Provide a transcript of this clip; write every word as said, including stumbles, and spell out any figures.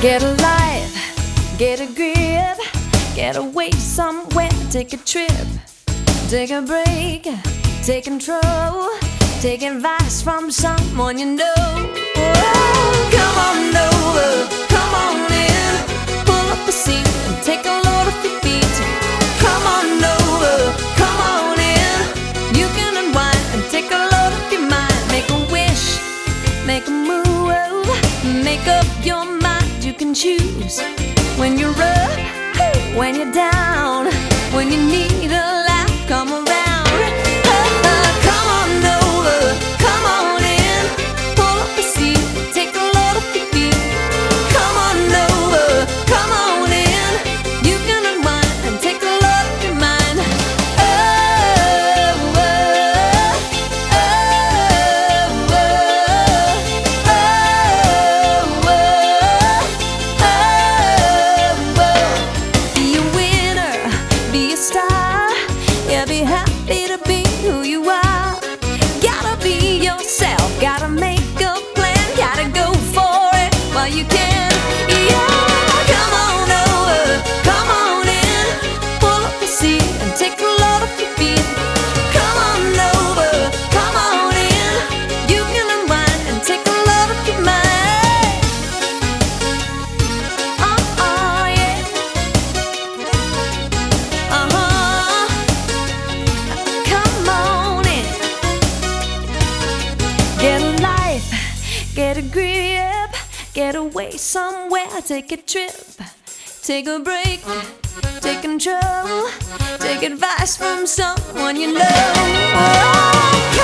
Get a life, get a grip, get away somewhere, take a trip, take a break, take control, take advice from someone you know. Oh, come on over, come on in, pull up the seat and take a load off your feet. Come on over, come on in, you can unwind and take a load off your mind. Make a wish, make a move, make up your mind. You can choose when you're up, when you're down, when you need a laugh, come around. Uh, uh, come on over, come on in, pull up the seat, take a load off your feet. Come on over, come on in, you can unwind and take a load off your mind. Oh, oh, oh, oh, oh, oh, oh. Be a winner, be a star, yeah, be happy to be who you are. Gotta be yourself, gotta make a plan, gotta go for it while you can. Yeah, come on over, come on in, pull up the seat and take a load off your feet. Come on over, come on in, you can unwind and take a load off your mind. Oh, oh, yeah. Uh-huh. Come on in. Get a life, get a grip, get away somewhere, take a trip, take a break, take control, take advice from someone you know. Oh,